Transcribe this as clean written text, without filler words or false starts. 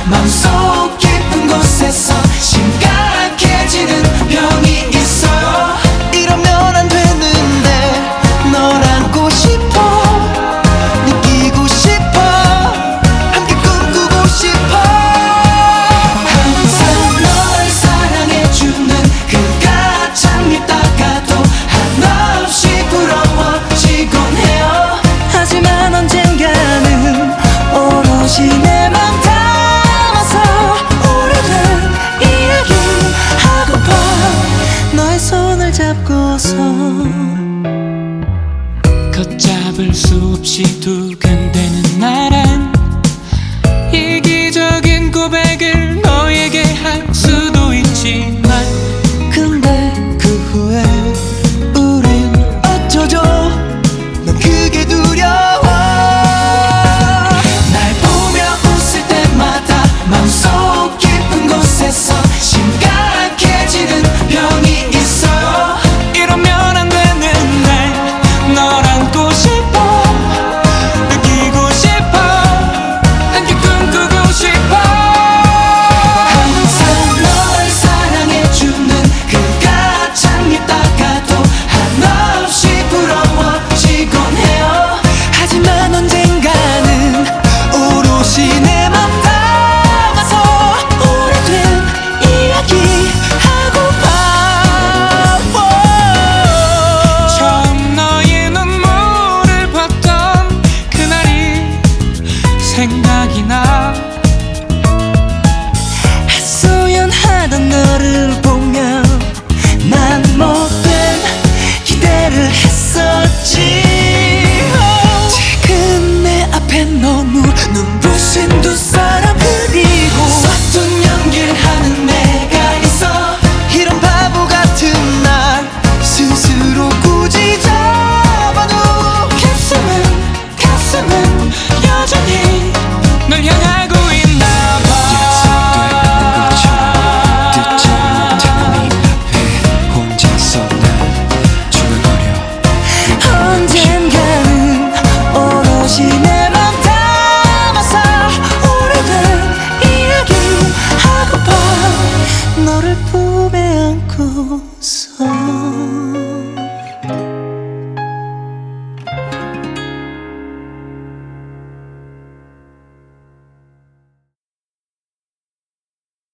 마음속 깊은 곳에서 심각해지는 병이 있어. 이러면 안 되는데 널 안고 싶어, 느끼고 싶어, 함께 꿈꾸고 싶어. 항상 널 사랑해주는 그가 참 밉다가도 한없이 부러워지곤 해요. 하지만 언젠가는 오롯이 내 맘 담아서 오래된 이야기 하고파. 너의 손을 잡고서 걷잡을 수 없이 두근대는 나란 이기적인 고백을 너에게 할 수도 있지만, 근데 그 후에 우린 어쩌죠? 난 그게 두려워. 날 보며 웃을 때마다 마음속 깊은 곳에서 심각해지는 병이 있어. 이러면 안 되는데 널 안고 싶어, 느끼고 싶어, 함께 꿈꾸고 싶어. 항상 널 사랑해주는 그가 참 밉다가도 한없이 부러워지곤 해요. 하지만 언젠가는 오롯이 내 맘 담아서 오래된 이야기 하고파. 처음 너의 눈물을 봤던 그날이 생각이 나. 하소연하던 너를 보며 난 못된 기대를 했었지. 지금 내 앞에 너무 눈부신 두 사람, 그리고 서툰 연기를 하는 내가 있어. 이런 바보 같은 날 스스로 굳이 잡아도 가슴은 여전히 널 향하고 있나 봐. 약속되는 것처럼 듣지 못하는 네 앞에 혼자서 난 중얼거려. 언젠가는 오롯이 내 맘 담아서 오래된 이야기 하고파. 너를 품에 안고